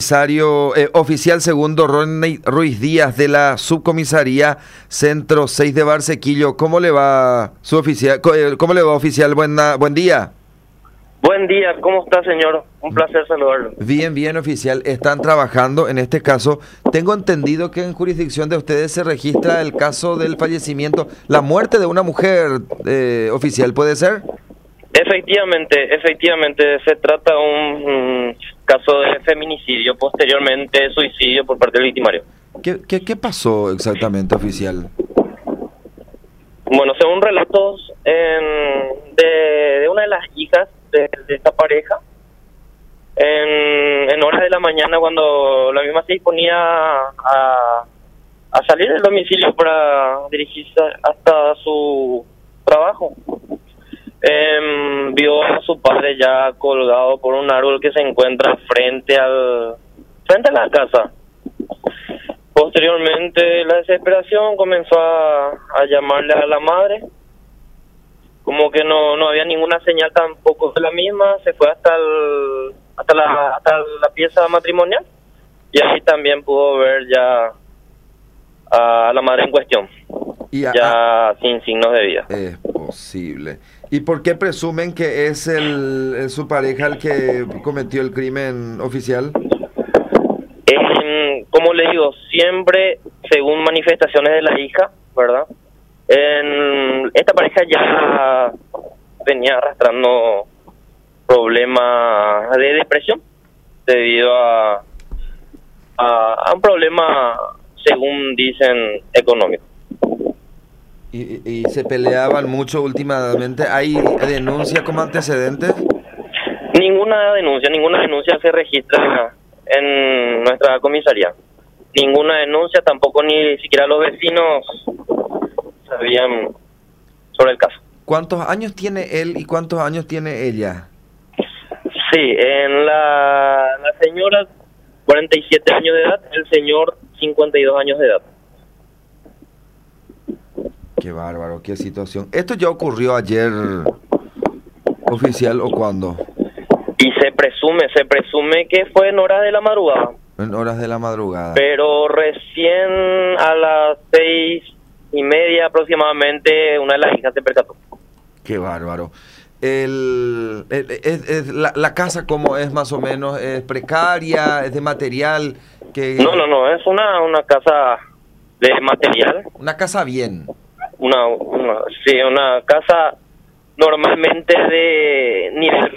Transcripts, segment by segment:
Oficial segundo Rodney Ruiz Díaz de la Subcomisaría Centro 6 de Barcequillo. ¿Cómo le va su oficial? ¿Cómo le va, oficial? Buen día. Buen día, ¿cómo está, señor? Un placer saludarlo. Bien, oficial. Están trabajando en este caso. Tengo entendido que en jurisdicción de ustedes se registra el caso del fallecimiento, la muerte de una mujer, oficial, ¿puede ser? Efectivamente, se trata de un caso de feminicidio, posteriormente suicidio por parte del victimario. ¿Qué pasó exactamente, oficial? Bueno, según relatos de una de las hijas de esta pareja, en horas de la mañana, cuando la misma se disponía a salir del domicilio para dirigirse hasta su trabajo, vio a su padre ya colgado por un árbol que se encuentra frente a la casa. Posteriormente, la desesperación comenzó a llamarle a la madre. Como que no había ninguna señal tampoco de la misma, se fue hasta la pieza matrimonial y ahí también pudo ver ya a la madre en cuestión, ya sin signos de vida. Es posible. ¿Y por qué presumen que es su pareja el que cometió el crimen, oficial? Como le digo, siempre según manifestaciones de la hija, ¿verdad? Esta pareja ya venía arrastrando problemas de depresión debido a un problema, según dicen, económico. ¿Y se peleaban mucho últimamente? ¿Hay denuncia como antecedentes? Ninguna denuncia se registra en nuestra comisaría. Ninguna denuncia, tampoco ni siquiera los vecinos sabían sobre el caso. ¿Cuántos años tiene él y cuántos años tiene ella? Sí, en la señora 47 años de edad, el señor 52 años de edad. Qué bárbaro, qué situación. ¿Esto ya ocurrió ayer, oficial, o cuándo? Y se presume que fue en horas de la madrugada. En horas de la madrugada. Pero recién a las 6:30 aproximadamente, una de las hijas se percató. Qué bárbaro. La casa, ¿cómo es más o menos? ¿Es precaria? ¿Es de material? No, es una casa de material. Una casa bien. Una casa normalmente de nivel.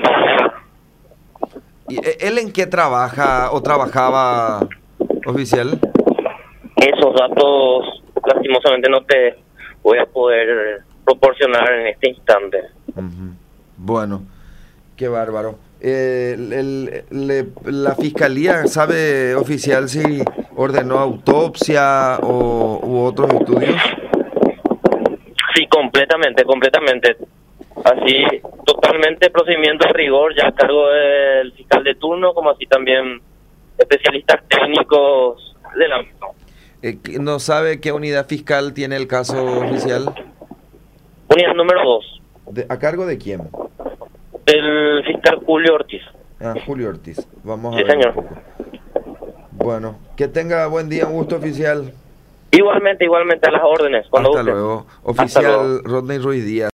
¿Y él en qué trabaja o trabajaba, oficial? Esos datos lastimosamente no te voy a poder proporcionar en este instante. Bueno, qué bárbaro. ¿La fiscalía sabe, oficial, si ordenó autopsia u otros estudios? Sí, completamente. Así, totalmente procedimiento de rigor ya a cargo del fiscal de turno, como así también especialistas técnicos del ámbito. ¿No sabe qué unidad fiscal tiene el caso, oficial? Unidad número 2. ¿A cargo de quién? El fiscal Julio Ortiz. Julio Ortiz. Vamos a ver. Sí, señor. Un poco. Bueno, que tenga buen día, un gusto, oficial. Igualmente a las órdenes. Hasta luego. Oficial Rodney Ruiz Díaz.